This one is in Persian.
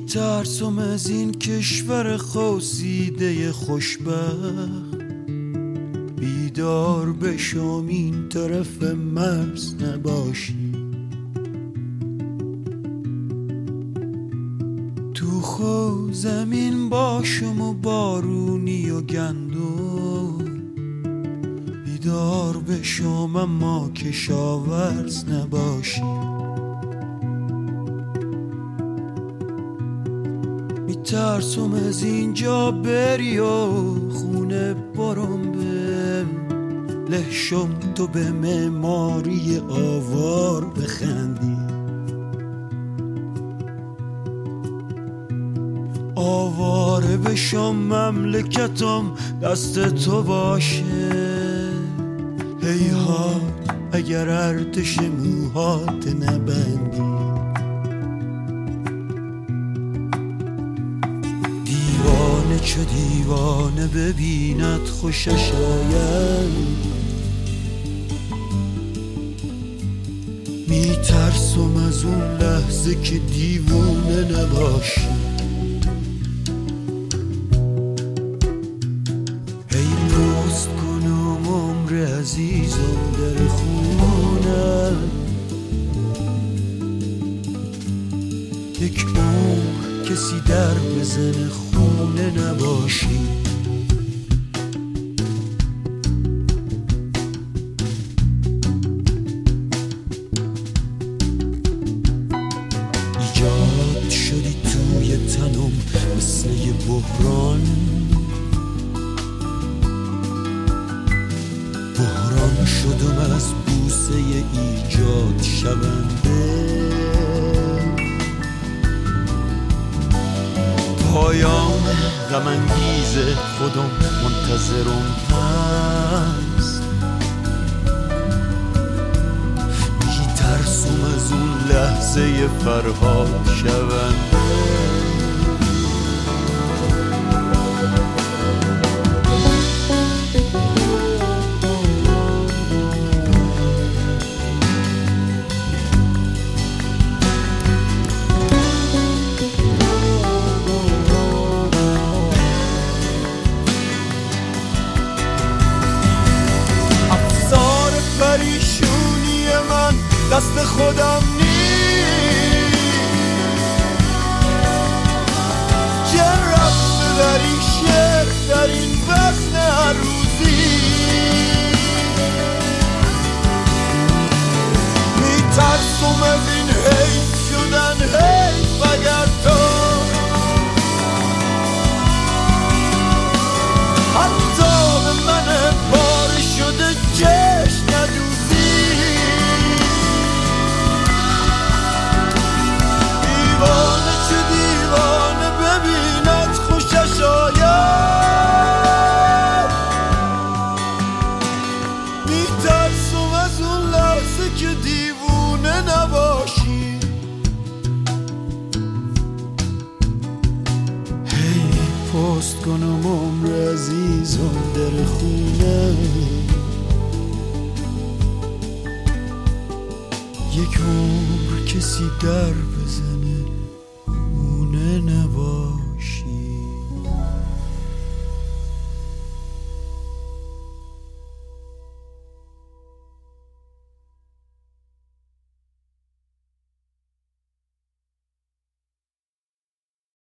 میترسم از این کشور خواسیده خوشبخت، بیدار بشم این طرف مرز نباشی. تو خو زمین باشم و بارونی و گندم، بیدار بشم اما کشاورز نباشی. میترسم از اینجا بری و خونه برم به لهشم، تو به معماری آوار بخندی. آواره بشم مملکتم دست تو باشه، هیهات اگر ارتش موهات نبندی. دیوانه چه دیوانه ببیند خوشش آید، میترسم از اون لحظه که دیوونه نباشی. هی پست کنم عمر عزیزم در خونه، یک عمر کسی در بزنه خونه نباشی. ایجاد شدی توی تنم مثل یه بحران، بحران شدم از بوسه ایجاد شونده. پایان غم انگیز خودم منتظرم هست، میترسم از اون لحظه فرهاد شونده. پریشونی من دست خودم نیست، چه رفته در این شعر در این وزن هر روزی. میترسم از این حیف شدن حیف اگر تو حتی به من پاره شده چشم ندوزی. دیوانه چه دیوانه ببیند خوشش آید، میترسم از اون لحظه که دیوونه نباشی. هی پست کنم عمر عزیزم در خونه، یک عمر کسی در بزن